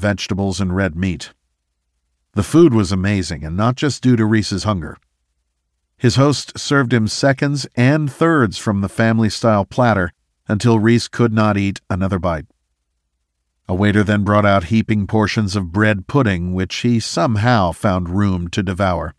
vegetables, and red meat. The food was amazing, and not just due to Rhys's hunger. His host served him seconds and thirds from the family-style platter until Rhys could not eat another bite. A waiter then brought out heaping portions of bread pudding, which he somehow found room to devour.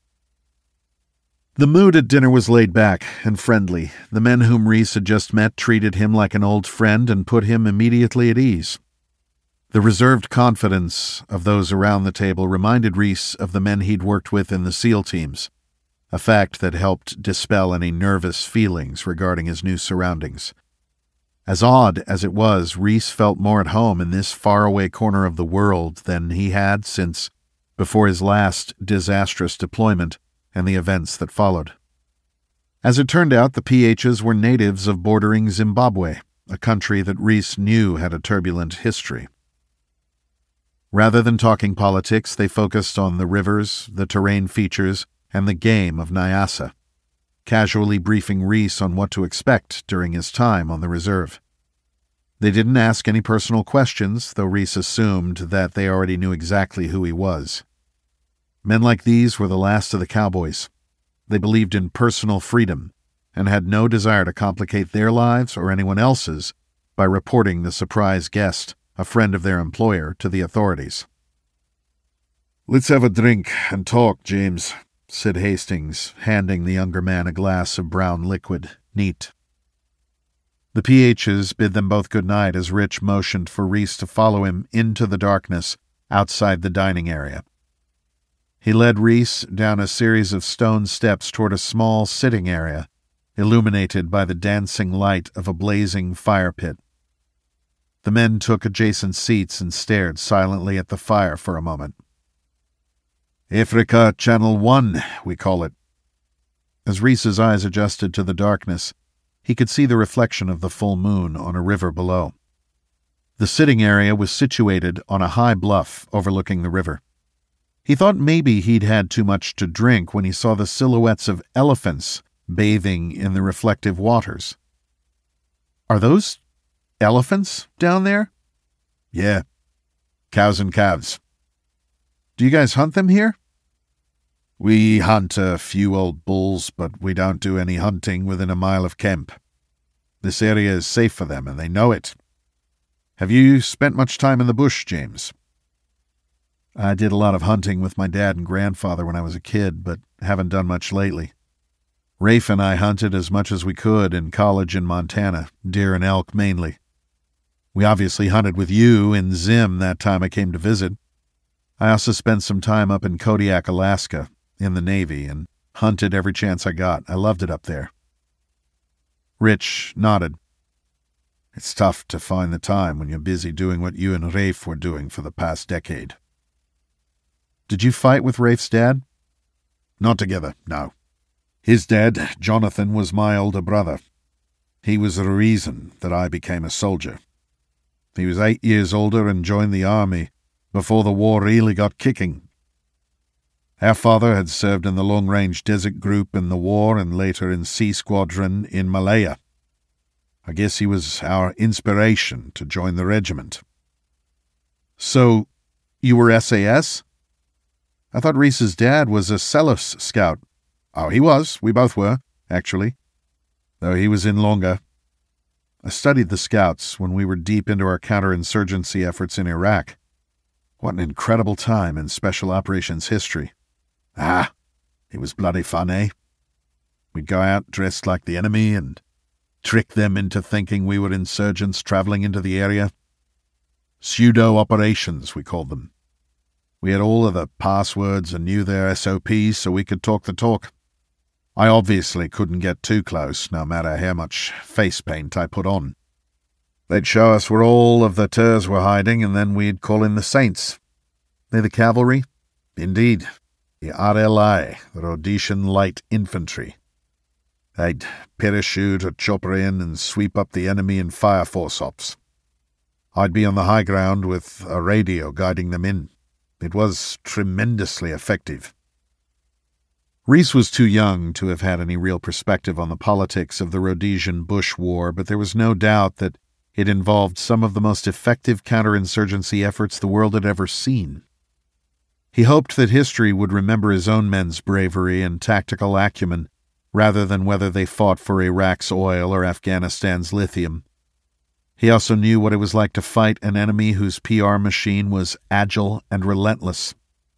The mood at dinner was laid back and friendly. The men whom Rhys had just met treated him like an old friend and put him immediately at ease. The reserved confidence of those around the table reminded Rhys of the men he'd worked with in the SEAL teams, a fact that helped dispel any nervous feelings regarding his new surroundings. As odd as it was, Rhys felt more at home in this faraway corner of the world than he had since before his last disastrous deployment and the events that followed. As it turned out, the PHs were natives of bordering Zimbabwe, a country that Rhys knew had a turbulent history. Rather than talking politics, they focused on the rivers, the terrain features, and the game of Nyasa, casually briefing Rhys on what to expect during his time on the reserve. They didn't ask any personal questions, though Rhys assumed that they already knew exactly who he was. Men like these were the last of the cowboys. They believed in personal freedom and had no desire to complicate their lives or anyone else's by reporting the surprise guest, a friend of their employer, to the authorities. "Let's have a drink and talk, James," said Hastings, handing the younger man a glass of brown liquid, neat. The PHs bid them both good night as Rich motioned for Rhys to follow him into the darkness outside the dining area. He led Rhys down a series of stone steps toward a small sitting area, illuminated by the dancing light of a blazing fire pit. The men took adjacent seats and stared silently at the fire for a moment. "Africa Channel 1, we call it." As Rhys's eyes adjusted to the darkness, he could see the reflection of the full moon on a river below. The sitting area was situated on a high bluff overlooking the river. He thought maybe he'd had too much to drink when he saw the silhouettes of elephants bathing in the reflective waters. "Are those elephants down there?" "Yeah, cows and calves." "Do you guys hunt them here?" "We hunt a few old bulls, but we don't do any hunting within a mile of camp. This area is safe for them, and they know it. Have you spent much time in the bush, James?" "I did a lot of hunting with my dad and grandfather when I was a kid, but haven't done much lately. Rafe and I hunted as much as we could in college in Montana, deer and elk mainly. We obviously hunted with you in Zim that time I came to visit. I also spent some time up in Kodiak, Alaska, in the Navy, and hunted every chance I got. I loved it up there." Rich nodded. "It's tough to find the time when you're busy doing what you and Rafe were doing for the past decade." "Did you fight with Rafe's dad?" "Not together, no. His dad, Jonathan, was my older brother. He was the reason that I became a soldier. He was 8 years older and joined the army before the war really got kicking. Our father had served in the Long-Range Desert Group in the war and later in C Squadron in Malaya. I guess he was our inspiration to join the regiment." "So, you were SAS? I thought Rhys's dad was a Celos scout." "Oh, he was. We both were, actually. Though he was in longer. I studied the scouts when we were deep into our counterinsurgency efforts in Iraq. What an incredible time in special operations history. Ah, it was bloody fun, eh? We'd go out dressed like the enemy and trick them into thinking we were insurgents traveling into the area. Pseudo-operations, we called them. We had all of the passwords and knew their SOPs so we could talk the talk. I obviously couldn't get too close, no matter how much face paint I put on. They'd show us where all of the Turs were hiding, and then we'd call in the Saints." "They the cavalry?" "Indeed. The RLI, the Rhodesian Light Infantry. They'd parachute or chopper in and sweep up the enemy in fire force ops. I'd be on the high ground with a radio guiding them in. It was tremendously effective." Rhys was too young to have had any real perspective on the politics of the Rhodesian Bush War, but there was no doubt that It involved some of the most effective counterinsurgency efforts the world had ever seen. He hoped that history would remember his own men's bravery and tactical acumen, rather than whether they fought for Iraq's oil or Afghanistan's lithium. He also knew what it was like to fight an enemy whose PR machine was agile and relentless.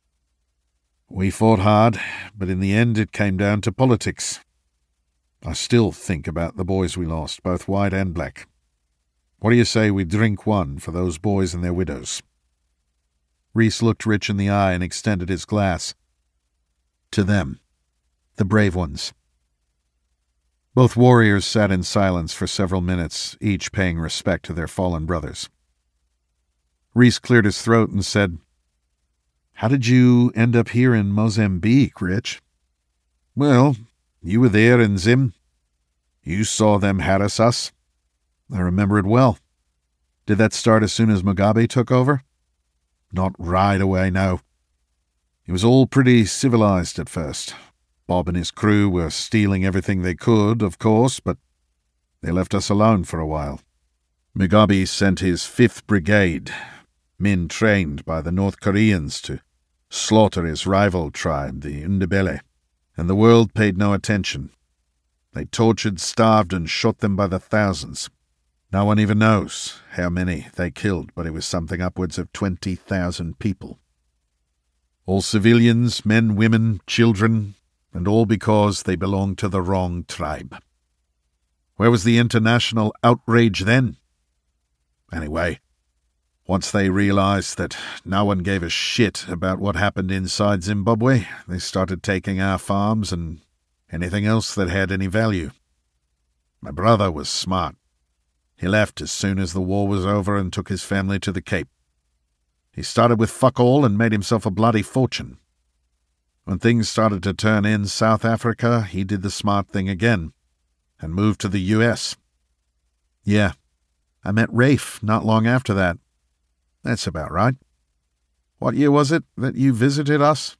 We fought hard, but in the end it came down to politics. I still think about the boys we lost, both white and black. What do you say we drink one for those boys and their widows?" Reese looked Rich in the eye and extended his glass. "To them, the brave ones." Both warriors sat in silence for several minutes, each paying respect to their fallen brothers. Reese cleared his throat and said, "How did you end up here in Mozambique, Rich?" "Well, you were there in Zim. You saw them harass us." "I remember it well. Did that start as soon as Mugabe took over?" "Not right away, no. It was all pretty civilized at first. Bob and his crew were stealing everything they could, of course, but they left us alone for a while. Mugabe sent his 5th Brigade, men trained by the North Koreans, to slaughter his rival tribe, the Ndebele, and the world paid no attention. They tortured, starved, and shot them by the thousands. No one even knows how many they killed, but it was something upwards of 20,000 people. All civilians, men, women, children, and all because they belonged to the wrong tribe. Where was the international outrage then? Anyway, once they realized that no one gave a shit about what happened inside Zimbabwe, they started taking our farms and anything else that had any value. My brother was smart. He left as soon as the war was over and took his family to the Cape. He started with fuck all and made himself a bloody fortune. When things started to turn in South Africa, he did the smart thing again and moved to the U.S. Yeah, I met Rafe not long after that. That's about right. What year was it that you visited us?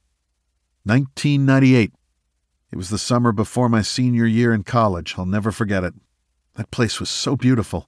1998. It was the summer before my senior year in college. I'll never forget it. That place was so beautiful.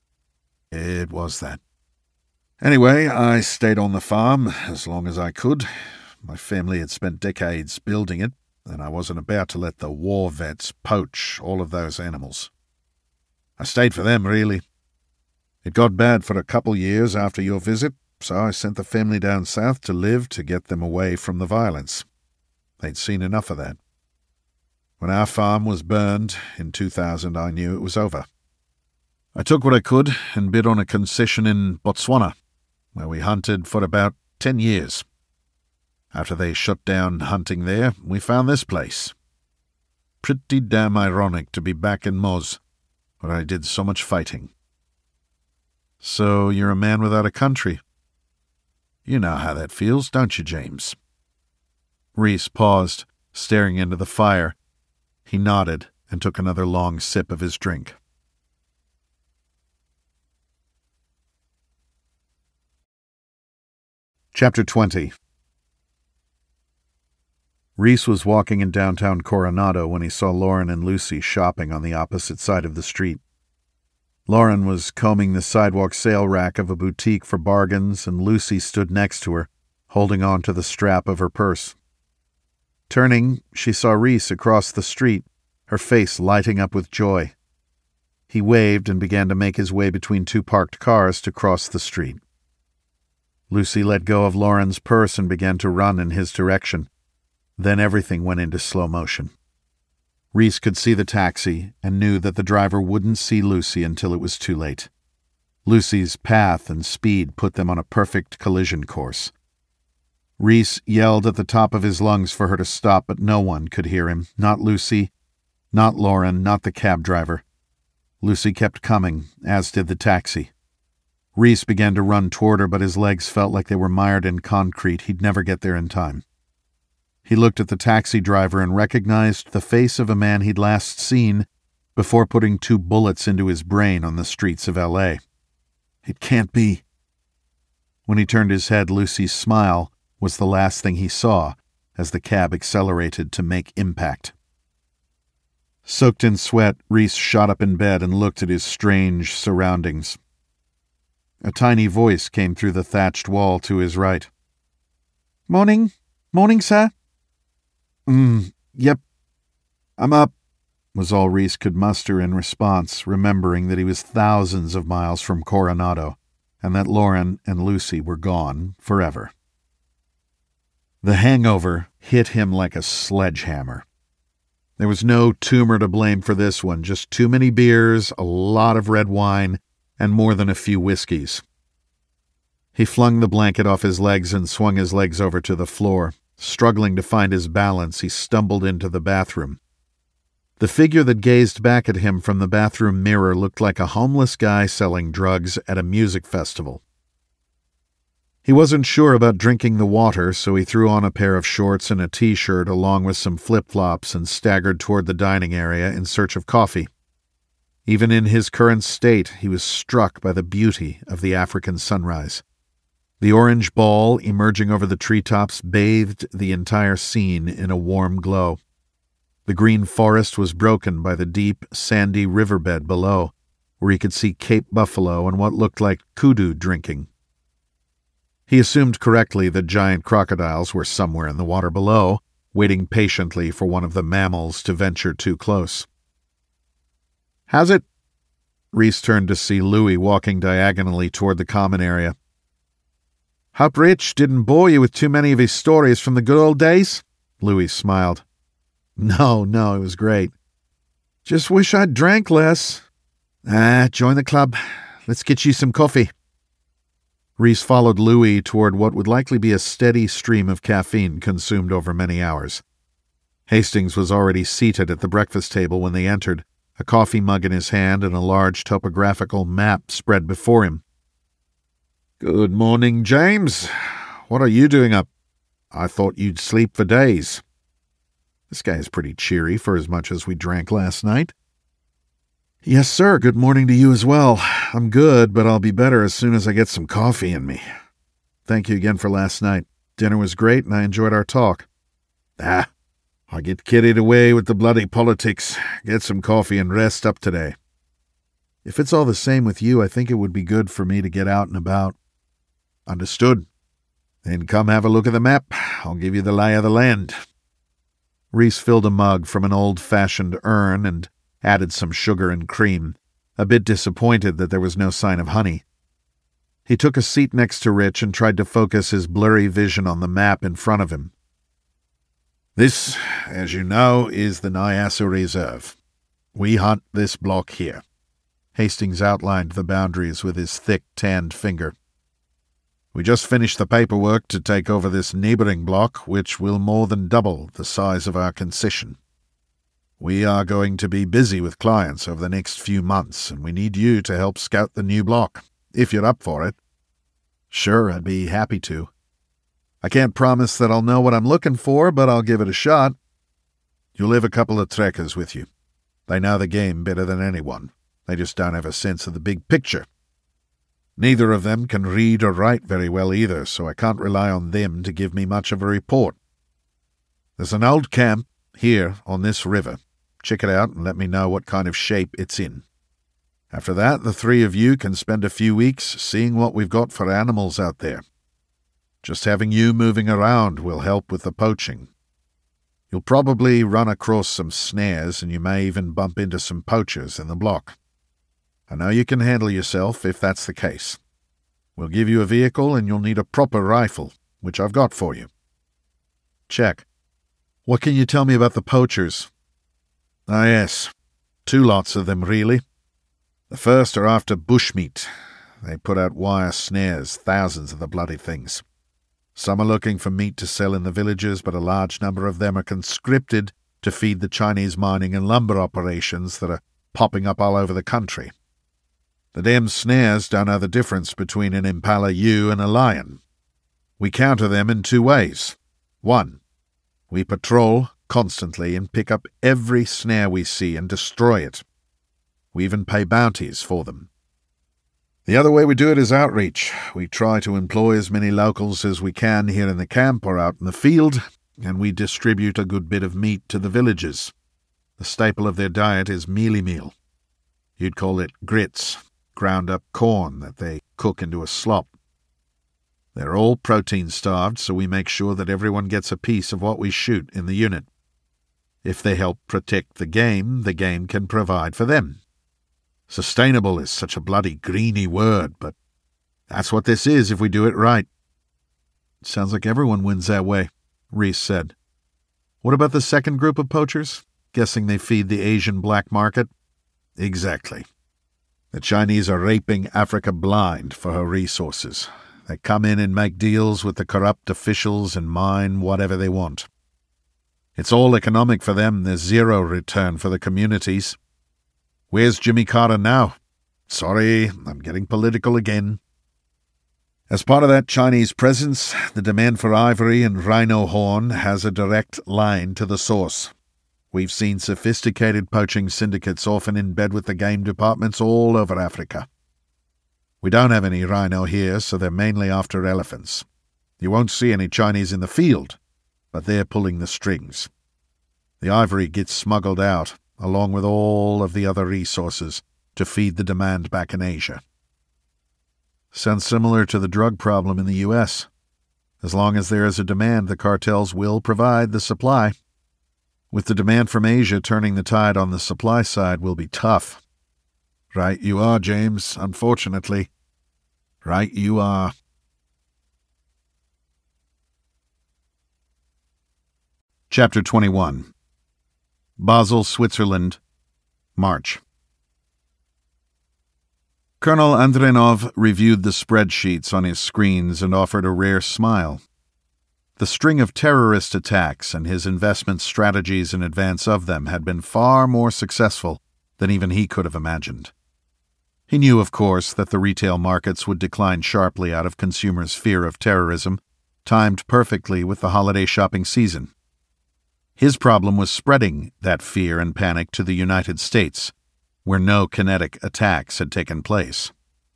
It was that. Anyway, I stayed on the farm as long as I could. My family had spent decades building it, and I wasn't about to let the war vets poach all of those animals. I stayed for them, really. It got bad for a couple years after your visit, so I sent the family down south to live to get them away from the violence. They'd seen enough of that. When our farm was burned in 2000, I knew it was over. I took what I could and bid on a concession in Botswana, where we hunted for about 10 years. After they shut down hunting there, we found this place. Pretty damn ironic to be back in Moz, where I did so much fighting. So you're a man without a country. You know how that feels, don't you, James? Reese paused, staring into the fire. He nodded and took another long sip of his drink. Chapter 20. Reese was walking in downtown Coronado when he saw Lauren and Lucy shopping on the opposite side of the street. Lauren was combing the sidewalk sale rack of a boutique for bargains, and Lucy stood next to her, holding on to the strap of her purse. Turning, she saw Reese across the street, her face lighting up with joy. He waved and began to make his way between two parked cars to cross the street. Lucy let go of Lauren's purse and began to run in his direction. Then everything went into slow motion. Reese could see the taxi and knew that the driver wouldn't see Lucy until it was too late. Lucy's path and speed put them on a perfect collision course. Reese yelled at the top of his lungs for her to stop, but no one could hear him. Not Lucy, not Lauren, not the cab driver. Lucy kept coming, as did the taxi. Reese began to run toward her, but his legs felt like they were mired in concrete. He'd never get there in time. He looked at the taxi driver and recognized the face of a man he'd last seen before putting 2 bullets into his brain on the streets of L.A. It can't be. When he turned his head, Lucy's smile was the last thing he saw as the cab accelerated to make impact. Soaked in sweat, Reese shot up in bed and looked at his strange surroundings. A tiny voice came through the thatched wall to his right. "Morning. Morning, sir." Yep. I'm up," was all Rhys could muster in response, remembering that he was thousands of miles from Coronado, and that Lauren and Lucy were gone forever. The hangover hit him like a sledgehammer. There was no tumor to blame for this one, just too many beers, a lot of red wine, and more than a few whiskeys. He flung the blanket off his legs and swung his legs over to the floor. Struggling to find his balance, he stumbled into the bathroom. The figure that gazed back at him from the bathroom mirror looked like a homeless guy selling drugs at a music festival. He wasn't sure about drinking the water, so he threw on a pair of shorts and a t-shirt along with some flip-flops and staggered toward the dining area in search of coffee. Even in his current state, he was struck by the beauty of the African sunrise. The orange ball emerging over the treetops bathed the entire scene in a warm glow. The green forest was broken by the deep, sandy riverbed below, where he could see Cape Buffalo and what looked like kudu drinking. He assumed correctly that giant crocodiles were somewhere in the water below, waiting patiently for one of the mammals to venture too close. "How's it?" Rhys turned to see Louis walking diagonally toward the common area. "Hope Rich didn't bore you with too many of his stories from the good old days?" Louis smiled. No, it was great. "Just wish I'd drank less." Join the club. Let's get you some coffee." Rhys followed Louis toward what would likely be a steady stream of caffeine consumed over many hours. Hastings was already seated at the breakfast table when they entered, a coffee mug in his hand and a large topographical map spread before him. "Good morning, James. What are you doing up? I thought you'd sleep for days." This guy is pretty cheery for as much as we drank last night. "Yes, sir. Good morning to you as well. I'm good, but I'll be better as soon as I get some coffee in me. Thank you again for last night. Dinner was great, and I enjoyed our talk." I get carried away with the bloody politics. Get some coffee and rest up today." "If it's all the same with you, I think it would be good for me to get out and about." "Understood. Then come have a look at the map. I'll give you the lay of the land." Rhys filled a mug from an old-fashioned urn and added some sugar and cream, a bit disappointed that there was no sign of honey. He took a seat next to Rich and tried to focus his blurry vision on the map in front of him. "This, as you know, is the Nyassa Reserve. We hunt this block here." Hastings outlined the boundaries with his thick, tanned finger. "We just finished the paperwork to take over this neighboring block, which will more than double the size of our concession. We are going to be busy with clients over the next few months, and we need you to help scout the new block, if you're up for it." "Sure, I'd be happy to. I can't promise that I'll know what I'm looking for, but I'll give it a shot." "You'll have a couple of trekkers with you. They know the game better than anyone. They just don't have a sense of the big picture. Neither of them can read or write very well either, so I can't rely on them to give me much of a report. There's an old camp here on this river. Check it out and let me know what kind of shape it's in. After that, the three of you can spend a few weeks seeing what we've got for animals out there. Just having you moving around will help with the poaching. You'll probably run across some snares, and you may even bump into some poachers in the block. I know you can handle yourself if that's the case. We'll give you a vehicle, and you'll need a proper rifle, which I've got for you." "Check. What can you tell me about the poachers?" Yes. 2 lots of them, really. The first are after bushmeat. They put out wire snares, thousands of the bloody things. Some are looking for meat to sell in the villages, but a large number of them are conscripted to feed the Chinese mining and lumber operations that are popping up all over the country. The damn snares don't know the difference between an impala ewe and a lion. We counter them in 2 ways. 1, we patrol constantly and pick up every snare we see and destroy it. We even pay bounties for them. The other way we do it is outreach. We try to employ as many locals as we can here in the camp or out in the field, and we distribute a good bit of meat to the villagers. The staple of their diet is mealie meal. You'd call it grits, ground-up corn that they cook into a slop. They're all protein-starved, so we make sure that everyone gets a piece of what we shoot in the unit. If they help protect the game can provide for them. Sustainable is such a bloody greeny word, but that's what this is if we do it right. Sounds like everyone wins that way, Reese said. What about the second group of poachers? Guessing they feed the Asian black market? Exactly. The Chinese are raping Africa blind for her resources. They come in and make deals with the corrupt officials and mine whatever they want. It's all economic for them. There's zero return for the communities. Where's Jimmy Carter now? Sorry, I'm getting political again. As part of that Chinese presence, the demand for ivory and rhino horn has a direct line to the source. We've seen sophisticated poaching syndicates often in bed with the game departments all over Africa. We don't have any rhino here, so they're mainly after elephants. You won't see any Chinese in the field, but they're pulling the strings. The ivory gets smuggled out, along with all of the other resources, to feed the demand back in Asia. Sounds similar to the drug problem in the U.S. As long as there is a demand, the cartels will provide the supply. With the demand from Asia, turning the tide on the supply side will be tough. Right you are, James, unfortunately. Right you are. Chapter 21. Basel, Switzerland, March. Colonel Andrenov reviewed the spreadsheets on his screens and offered a rare smile. The string of terrorist attacks and his investment strategies in advance of them had been far more successful than even he could have imagined. He knew, of course, that the retail markets would decline sharply out of consumers' fear of terrorism, timed perfectly with the holiday shopping season. His problem was spreading that fear and panic to the United States, where no kinetic attacks had taken place.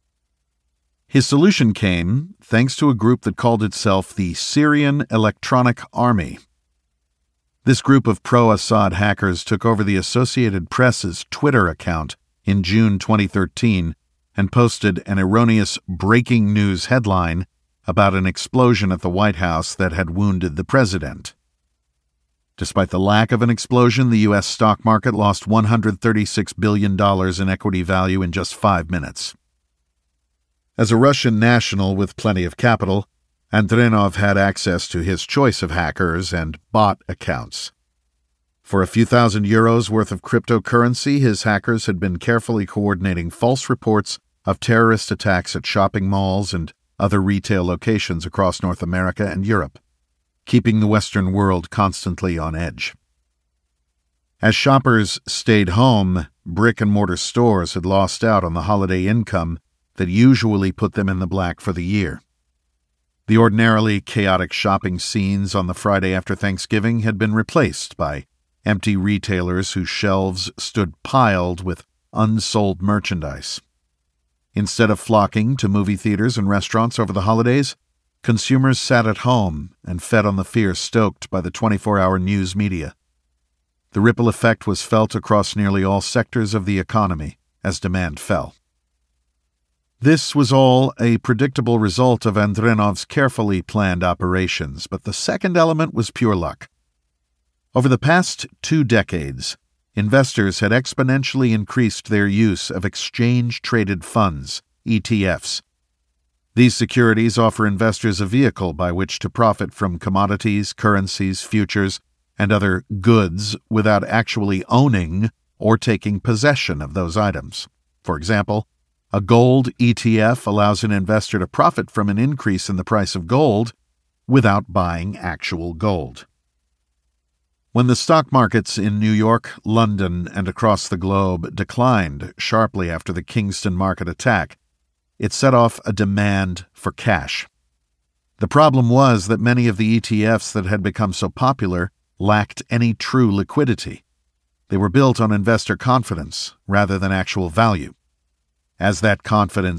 His solution came thanks to a group that called itself the Syrian Electronic Army. This group of pro-Assad hackers took over the Associated Press's Twitter account in June 2013 and posted an erroneous breaking news headline about an explosion at the White House that had wounded the president. Despite the lack of an explosion, the U.S. stock market lost $136 billion in equity value in just 5 minutes. As a Russian national with plenty of capital, Andrenov had access to his choice of hackers and bot accounts. For a few thousand euros worth of cryptocurrency, his hackers had been carefully coordinating false reports of terrorist attacks at shopping malls and other retail locations across North America and Europe, keeping the Western world constantly on edge. As shoppers stayed home, brick-and-mortar stores had lost out on the holiday income that usually put them in the black for the year. The ordinarily chaotic shopping scenes on the Friday after Thanksgiving had been replaced by empty retailers whose shelves stood piled with unsold merchandise. Instead of flocking to movie theaters and restaurants over the holidays, consumers sat at home and fed on the fear stoked by the 24-hour news media. The ripple effect was felt across nearly all sectors of the economy as demand fell. This was all a predictable result of Andrenov's carefully planned operations, but the second element was pure luck. Over the past 2 decades, investors had exponentially increased their use of exchange-traded funds, ETFs. These securities offer investors a vehicle by which to profit from commodities, currencies, futures, and other goods without actually owning or taking possession of those items. For example, a gold ETF allows an investor to profit from an increase in the price of gold without buying actual gold. When the stock markets in New York, London, and across the globe declined sharply after the Kingston market attack, it set off a demand for cash. The problem was that many of the ETFs that had become so popular lacked any true liquidity. They were built on investor confidence rather than actual value. As that confidence